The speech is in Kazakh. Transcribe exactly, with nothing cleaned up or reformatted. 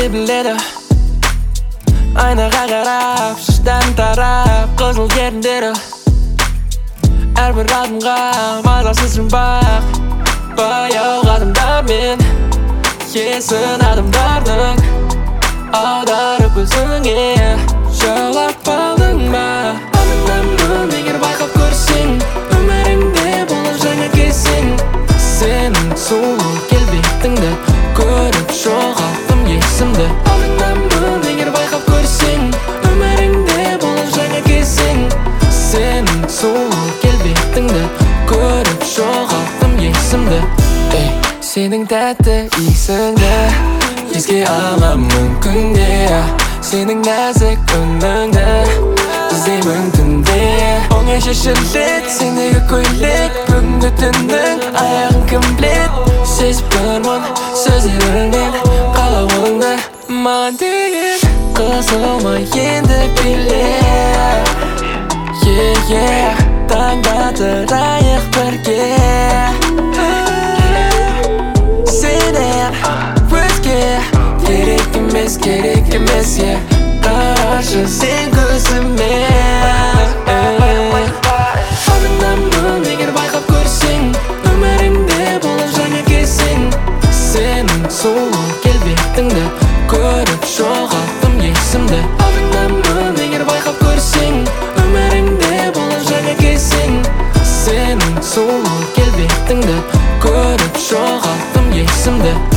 de bilеді айнаға қарап шыштан тарап қызыл еріндері әрбір адымға мазасыз жұмбақ баяу қадамдармен есін адамдардың аударып өзіңе жаулап алдың ба адамнамын егер байқап көрсең өміріңде болып жаңа кезең сенің сұлу келбетіңді көріп жоғалттым есімді адамнамын егер байқап көрсең өміріңде болып жаңа кезең сенің сұлу келбетіңді көріп жоғалттым есімді ей сенің тәтті иісіңді еске аламын күнде сенің нәзік үніңді іздеймін түнде оңай шешіледі сендегі көйлек бүгінгі түннің аяғын кім біледі сезіп тұрмын сөздеріңнен қалауыңды маған деген қысылма енді биле yeah, yeah. Таңда тұрайық бірге сенен өзге керек емес керек емес е қарашы сен көзіме адамнамын егер байқап көрсең өміріңде болып жаңа кезең сенің сұлу келбетіңді көріп жоғалттым есімді адамнамын егер байқап көрсең өміріңде болып жаңа кезең сенің сұлу келбетіңді көріп жоғалттым есімді